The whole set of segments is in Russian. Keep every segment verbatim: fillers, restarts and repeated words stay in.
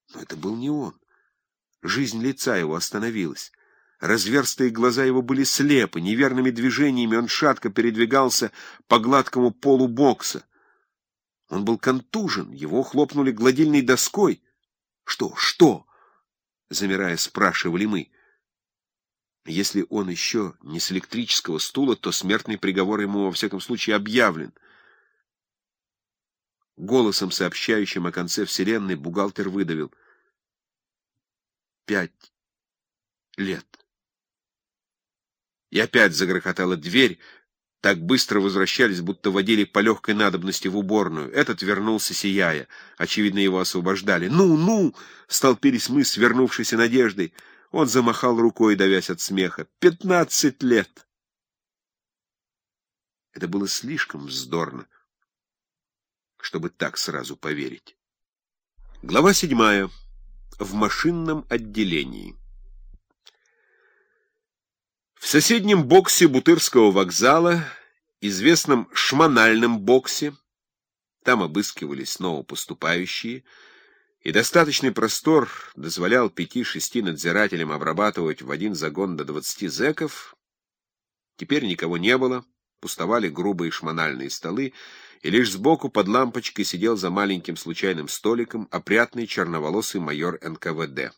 Но это был не он. Жизнь лица его остановилась. Разверстые глаза его были слепы, неверными движениями он шатко передвигался по гладкому полу бокса. Он был контужен, его хлопнули гладильной доской. «Что? Что?» — замирая, спрашивали мы. Если он еще не с электрического стула, то смертный приговор ему во всяком случае объявлен. Голосом, сообщающим о конце вселенной, бухгалтер выдавил: «Пять лет». И опять загрохотала дверь. Так быстро возвращались, будто водили по легкой надобности в уборную. Этот вернулся, сияя. Очевидно, его освобождали. «Ну, ну!» — столпились мы с вернувшейся надеждой. Он замахал рукой, давясь от смеха. «Пятнадцать лет!» Это было слишком вздорно, чтобы так сразу поверить. Глава седьмая. В машинном отделении. В соседнем боксе Бутырского вокзала, известном шмональном боксе, там обыскивались новопоступающие, и достаточный простор дозволял пяти-шести надзирателям обрабатывать в один загон до двадцати зэков, теперь никого не было, пустовали грубые шмональные столы, и лишь сбоку под лампочкой сидел за маленьким случайным столиком опрятный черноволосый майор эн ка вэ дэ.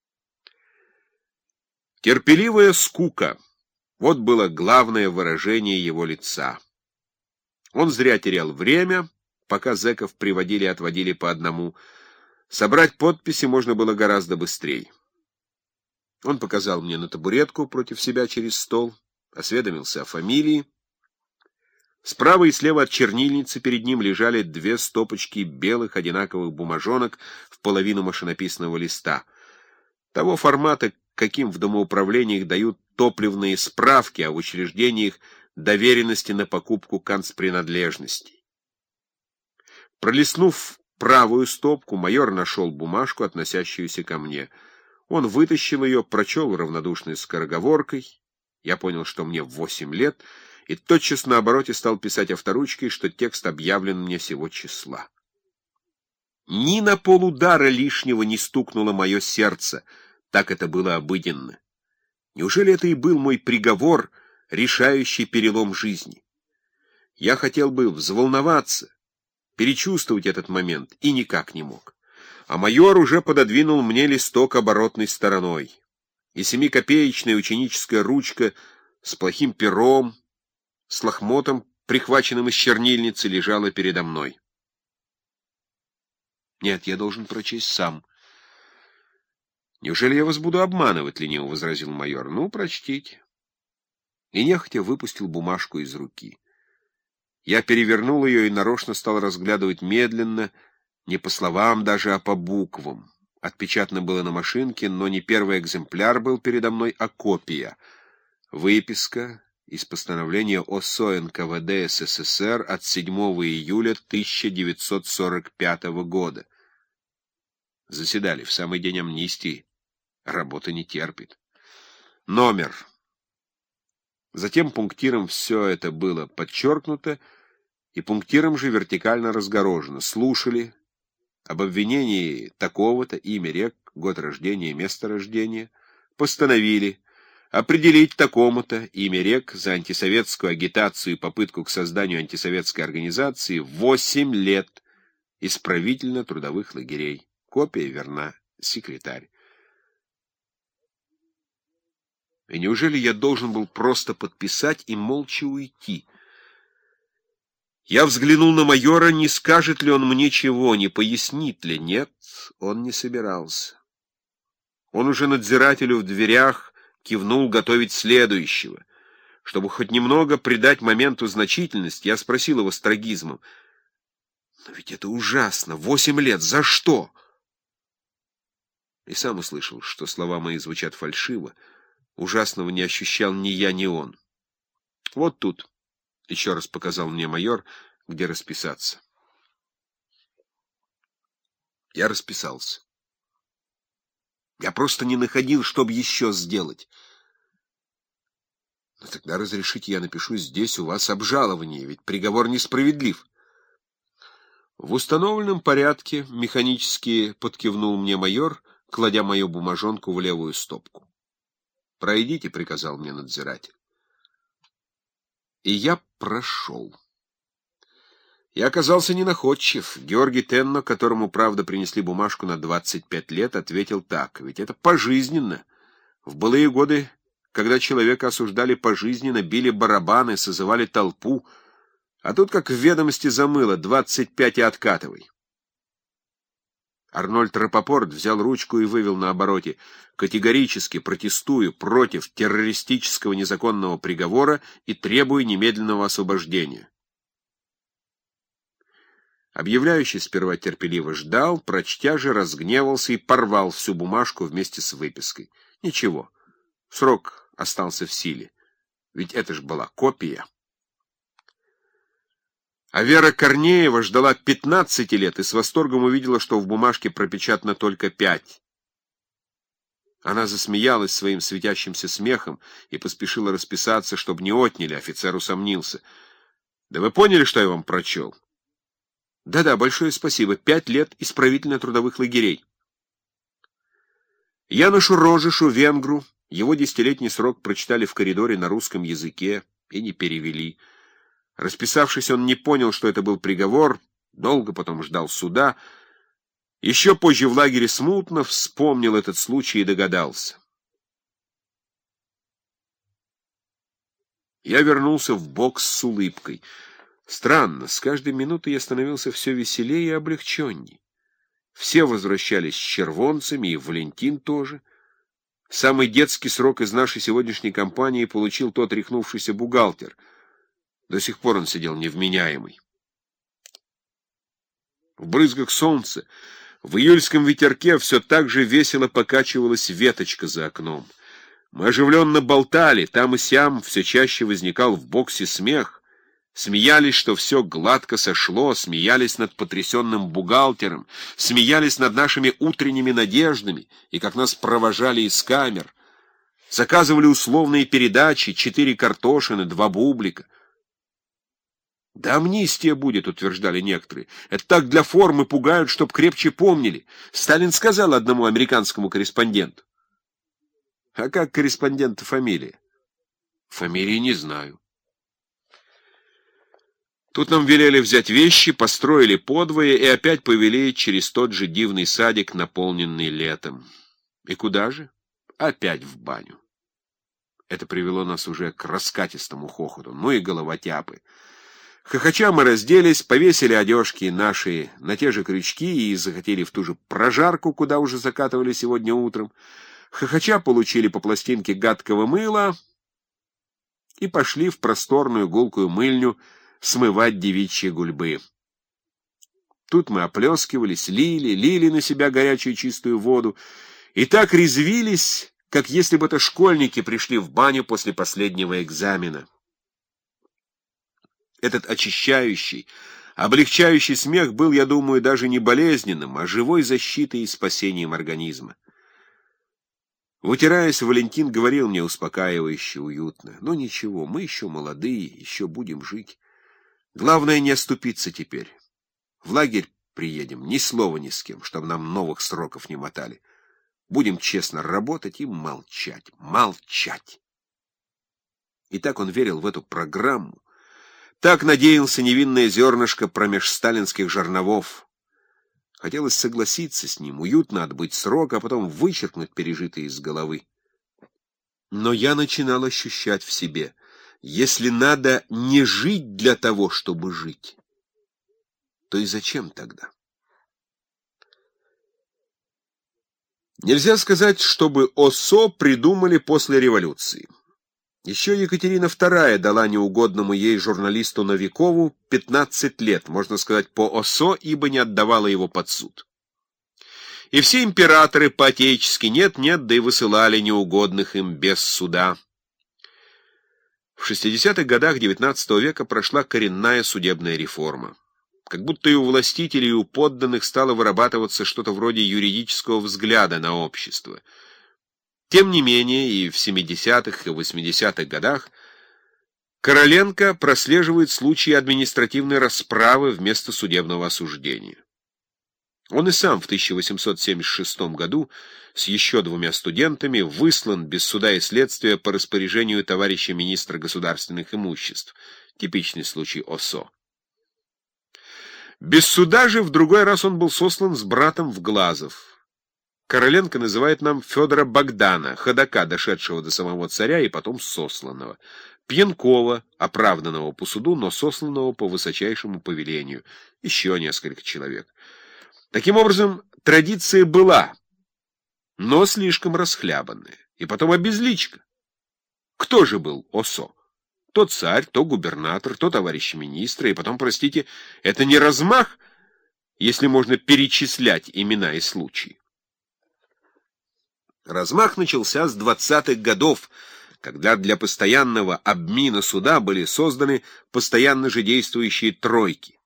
Терпеливая скука — вот было главное выражение его лица. Он зря терял время, пока зэков приводили и отводили по одному. Собрать подписи можно было гораздо быстрее. Он показал мне на табуретку против себя через стол, осведомился о фамилии. Справа и слева от чернильницы перед ним лежали две стопочки белых одинаковых бумажонок в половину машинописного листа, того формата, каким в домоуправлениях дают топливные справки, а в учреждениях доверенности на покупку канцпринадлежностей. Пролистнув правую стопку, майор нашел бумажку, относящуюся ко мне. Он вытащил ее, прочел равнодушной скороговоркой. Я понял, что мне восемь лет, и тотчас на обороте стал писать авторучкой, что текст объявлен мне сего числа. Ни на полудара лишнего не стукнуло мое сердце, так это было обыденно. Неужели это и был мой приговор, решающий перелом жизни? Я хотел бы взволноваться, перечувствовать этот момент, и никак не мог. А майор уже пододвинул мне листок оборотной стороной, и семикопеечная ученическая ручка с плохим пером, с лохмотом, прихваченным из чернильницы, лежала передо мной. Нет, я должен прочесть сам. «Неужели я вас буду обманывать?» — лениво возразил майор. «Ну, прочтите». И нехотя выпустил бумажку из руки. Я перевернул ее и нарочно стал разглядывать медленно, не по словам даже, а по буквам. Отпечатано было на машинке, но не первый экземпляр был передо мной, а копия. Выписка из постановления о эс о эн ка вэ дэ эс эс эс эр от седьмого июля тысяча девятьсот сорок пятого года. Заседали в самый день амнистии. Работа не терпит. Номер. Затем пунктиром все это было подчеркнуто, и пунктиром же вертикально разгорожено. Слушали об обвинении такого-то, имя рек, год рождения, место рождения. Постановили определить такому-то, имя рек, за антисоветскую агитацию и попытку к созданию антисоветской организации восемь лет исправительно-трудовых лагерей. Копия верна. Секретарь. И неужели я должен был просто подписать и молча уйти? Я взглянул на майора, не скажет ли он мне чего, не пояснит ли. Нет, он не собирался. Он уже надзирателю в дверях кивнул готовить следующего. Чтобы хоть немного придать моменту значительность, я спросил его с трагизмом: «Но ведь это ужасно! Восемь лет! За что?» И сам услышал, что слова мои звучат фальшиво. Ужасного не ощущал ни я, ни он. «Вот тут», — еще раз показал мне майор, где расписаться. Я расписался. Я просто не находил, чтоб еще сделать. Но тогда разрешите, я напишу здесь у вас обжалование, ведь приговор несправедлив. В установленном порядке механически подкивнул мне майор, кладя мою бумажонку в левую стопку. «Пройдите», — приказал мне надзиратель. И я прошел. Я оказался ненаходчив. Георгий Тенно, которому, правда, принесли бумажку на двадцать пять лет, ответил так: ведь это пожизненно. В былые годы, когда человека осуждали пожизненно, били барабаны, созывали толпу, а тут, как в ведомости замыло, двадцать пять и откатывай. Арнольд Рапопорт взял ручку и вывел на обороте: «Категорически протестую против террористического незаконного приговора и требую немедленного освобождения». Объявляющий сперва терпеливо ждал, прочтя же разгневался и порвал всю бумажку вместе с выпиской. Ничего, срок остался в силе, ведь это ж была копия. А Вера Корнеева ждала пятнадцати лет и с восторгом увидела, что в бумажке пропечатано только пять. Она засмеялась своим светящимся смехом и поспешила расписаться, чтобы не отняли. Офицер усомнился. «Да вы поняли, что я вам прочел?» «Да-да, большое спасибо. Пять лет исправительно-трудовых лагерей». Яношу Рожишу, венгру, его десятилетний срок прочитали в коридоре на русском языке и не перевели. Расписавшись, он не понял, что это был приговор, долго потом ждал суда. Еще позже в лагере смутно вспомнил этот случай и догадался. Я вернулся в бокс с улыбкой. Странно, с каждой минутой я становился все веселее и облегченней. Все возвращались с червонцами, и Валентин тоже. Самый детский срок из нашей сегодняшней компании получил тот рехнувшийся бухгалтер. До сих пор он сидел невменяемый. В брызгах солнца, в июльском ветерке все так же весело покачивалась веточка за окном. Мы оживленно болтали, там и сям все чаще возникал в боксе смех. Смеялись, что все гладко сошло, смеялись над потрясенным бухгалтером, смеялись над нашими утренними надеждами и как нас провожали из камер. Заказывали условные передачи, четыре картошины, два бублика. «Да амнистия будет», — утверждали некоторые. «Это так для формы пугают, чтоб крепче помнили». Сталин сказал одному американскому корреспонденту. «А как корреспондента фамилия?» «Фамилии не знаю». Тут нам велели взять вещи, построили подвое и опять повели через тот же дивный садик, наполненный летом. И куда же? Опять в баню. Это привело нас уже к раскатистому хохоту. Ну и головотяпы. Хохоча мы разделись, повесили одежки наши на те же крючки и захотели в ту же прожарку, куда уже закатывали сегодня утром. Хохоча получили по пластинке гадкого мыла и пошли в просторную гулкую мыльню смывать девичьи гульбы. Тут мы оплескивались, лили, лили на себя горячую чистую воду и так резвились, как если бы это школьники пришли в баню после последнего экзамена. Этот очищающий, облегчающий смех был, я думаю, даже не болезненным, а живой защитой и спасением организма. Вытираясь, Валентин говорил мне успокаивающе, уютно: «Ну ничего, мы еще молодые, еще будем жить. Главное не оступиться теперь. В лагерь приедем, ни слова ни с кем, чтобы нам новых сроков не мотали. Будем честно работать и молчать, молчать». И так он верил в эту программу, так надеялся невинное зернышко промеж сталинских жерновов. Хотелось согласиться с ним, уютно отбыть срок, а потом вычеркнуть пережитые из головы. Но я начинал ощущать в себе: если надо не жить для того, чтобы жить, то и зачем тогда? Нельзя сказать, чтобы ОСО придумали после революции. Еще Екатерина вторая дала неугодному ей журналисту Новикову пятнадцать лет, можно сказать, по ОСО, ибо не отдавала его под суд. И все императоры по-отечески нет-нет, да и высылали неугодных им без суда. В шестидесятых годах девятнадцатого века прошла коренная судебная реформа. Как будто и у властителей, и у подданных стало вырабатываться что-то вроде юридического взгляда на общество. Тем не менее, и в семидесятых и восьмидесятых годах Короленко прослеживает случаи административной расправы вместо судебного осуждения. Он и сам в тысяча восемьсот семьдесят шестом году с еще двумя студентами выслан без суда и следствия по распоряжению товарища министра государственных имуществ. Типичный случай ОСО. Без суда же в другой раз он был сослан с братом в Глазов. Короленко называет нам Федора Богдана, ходока, дошедшего до самого царя и потом сосланного. Пьянкова, оправданного по суду, но сосланного по высочайшему повелению. Еще несколько человек. Таким образом, традиция была, но слишком расхлябанная. И потом обезличка. Кто же был ОСО? То царь, то губернатор, то товарищ министра. И потом, простите, это не размах, если можно перечислять имена и случаи. Размах начался с двадцатых годов, когда для постоянного обмина суда были созданы постоянно же действующие тройки.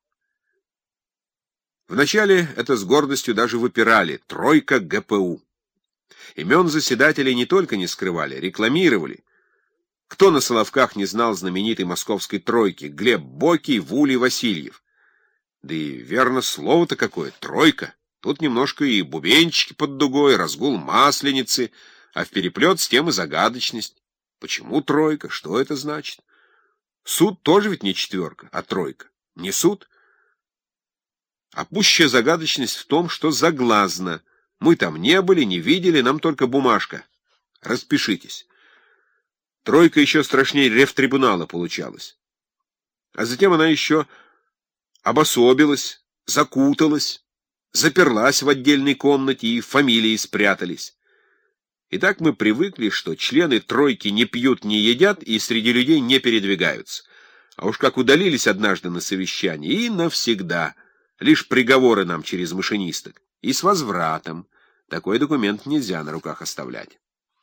Вначале это с гордостью даже выпирали — тройка ГПУ. Имен заседателей не только не скрывали, рекламировали. Кто на Соловках не знал знаменитой московской тройки — Глеб Бокий, Вулий, Васильев? Да и верно слово-то какое — тройка. Тут немножко и бубенчики под дугой, разгул масленицы, а в переплет с тем и загадочность. Почему тройка? Что это значит? Суд тоже ведь не четверка, а тройка. Не суд. А пущая загадочность в том, что заглазно. Мы там не были, не видели, нам только бумажка. Распишитесь. Тройка еще страшнее рефтрибунала получалась. А затем она еще обособилась, закуталась, заперлась в отдельной комнате, и фамилии спрятались. И так мы привыкли, что члены тройки не пьют, не едят и среди людей не передвигаются. А уж как удалились однажды на совещании, и навсегда. Лишь приговоры нам через машинисток. И с возвратом. Такой документ нельзя на руках оставлять.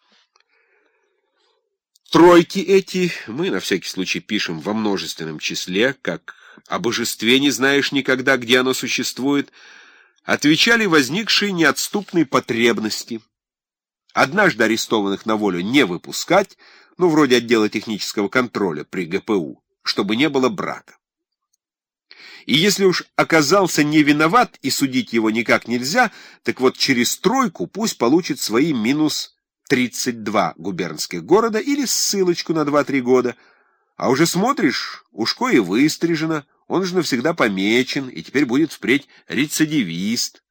Тройки эти мы на всякий случай пишем во множественном числе, как о божестве не знаешь никогда, где оно существует, отвечали возникшей неотступной потребности. Однажды арестованных на волю не выпускать, ну, вроде отдела технического контроля при ГПУ, чтобы не было брака. И если уж оказался не виноват и судить его никак нельзя, так вот через тройку пусть получит свои минус тридцать два губернских города или ссылочку на два-три года. А уже смотришь, ушко и выстрижено, он же навсегда помечен, и теперь будет впредь рецидивист.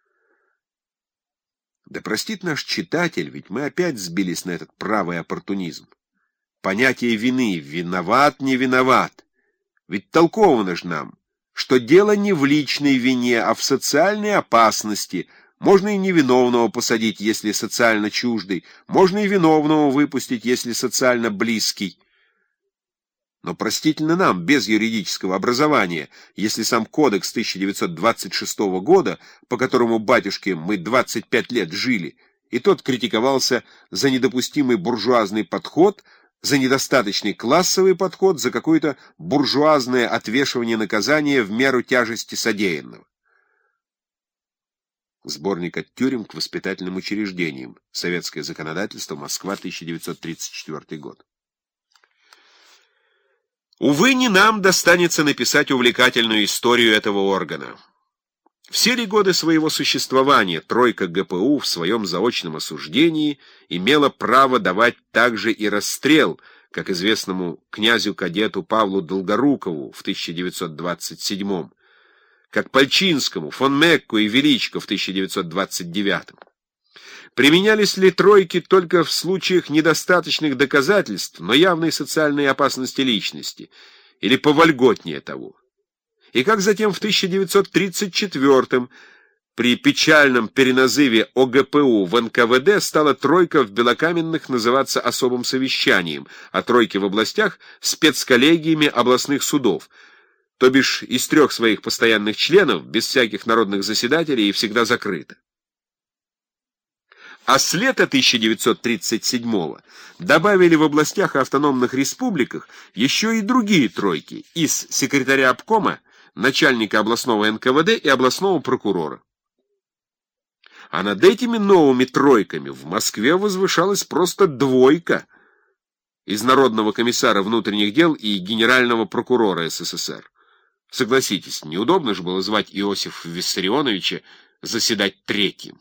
Да простит наш читатель, ведь мы опять сбились на этот правый оппортунизм. Понятие вины — виноват, не виноват. Ведь толковано же нам, что дело не в личной вине, а в социальной опасности. Можно и невиновного посадить, если социально чуждый, можно и виновного выпустить, если социально близкий. Но простительно нам, без юридического образования, если сам кодекс тысяча девятьсот двадцать шестого года, по которому, батюшки, мы двадцать пять лет жили, и тот критиковался за недопустимый буржуазный подход, за недостаточный классовый подход, за какое-то буржуазное отвешивание наказания в меру тяжести содеянного. Сборник от тюрем к воспитательным учреждениям. Советское законодательство. Москва, тысяча девятьсот тридцать четвёртый год. Увы, не нам достанется написать увлекательную историю этого органа. Все ли годы своего существования тройка ГПУ в своем заочном осуждении имела право давать также и расстрел, как известному князю-кадету Павлу Долгорукову в тысяча девятьсот двадцать седьмом, как Пальчинскому, фон Мекку и Величко в тысяча девятьсот двадцать девятом. Применялись ли тройки только в случаях недостаточных доказательств, но явной социальной опасности личности, или повольготнее того? И как затем в тысяча девятьсот тридцать четвёртом при печальном переназыве ОГПУ в эн ка вэ дэ стала тройка в Белокаменных называться особым совещанием, а тройки в областях — спецколлегиями областных судов, то бишь из трех своих постоянных членов, без всяких народных заседателей и всегда закрыто. А с лета тысяча девятьсот тридцать седьмого добавили в областях и автономных республиках еще и другие тройки из секретаря обкома, начальника областного эн ка вэ дэ и областного прокурора. А над этими новыми тройками в Москве возвышалась просто двойка. из Народного комиссара внутренних дел и генерального прокурора СССР. Согласитесь, неудобно же было звать Иосифа Виссарионовича заседать третьим.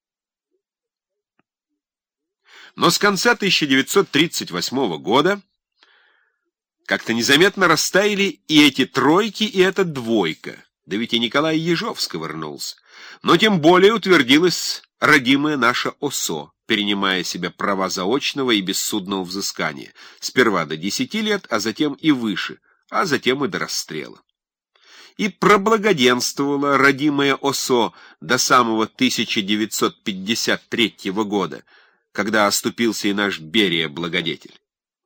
Но с конца тысяча девятьсот тридцать восьмого года как-то незаметно растаяли и эти тройки, и эта двойка. Да ведь и Николай Ежов сковырнулся. Но тем более утвердилась родимая наша ОСО, перенимая себе права заочного и бессудного взыскания. Сперва до десяти лет, а затем и выше, а затем и до расстрела. И проблагоденствовала родимая ОСО до самого тысяча девятьсот пятьдесят третьего года, когда оступился и наш Берия-благодетель.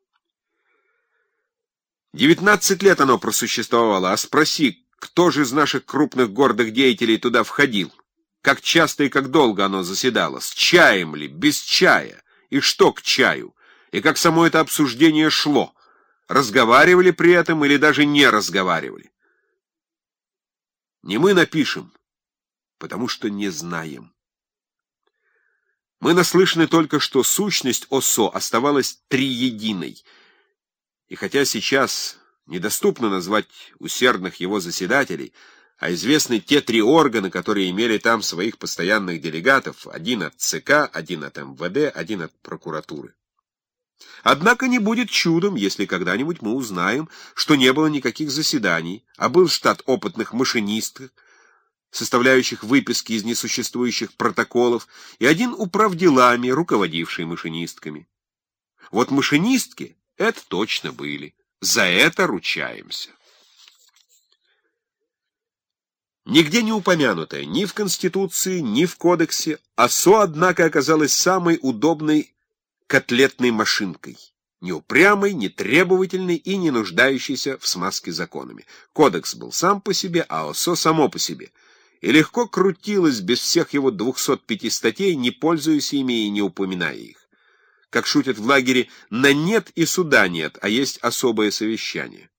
Девятнадцать лет оно просуществовало, а спроси, кто же из наших крупных гордых деятелей туда входил? Как часто и как долго оно заседало? С чаем ли? Без чая? И что к чаю? И как само это обсуждение шло? Разговаривали при этом или даже не разговаривали? Не мы напишем, потому что не знаем. Мы наслышаны только, что сущность ОСО оставалась триединой. И хотя сейчас недоступно назвать усердных его заседателей, а известны те три органа, которые имели там своих постоянных делегатов, один от ЦК, один от МВД, один от прокуратуры. Однако не будет чудом, если когда-нибудь мы узнаем, что не было никаких заседаний, а был штат опытных машинистов, составляющих выписки из несуществующих протоколов, и один управделами, руководивший машинистками. Вот машинистки — это точно были. За это ручаемся. Нигде не упомянутая, ни в Конституции, ни в Кодексе, ОСО, однако, оказалась самой удобной котлетной машинкой, не упрямой, не требовательной и не нуждающейся в смазке законами. Кодекс был сам по себе, а ОСО само по себе, и легко крутилось без всех его двухсот пяти статей, не пользуясь ими и не упоминая их. Как шутят в лагере, на нет и суда нет, а есть особое совещание.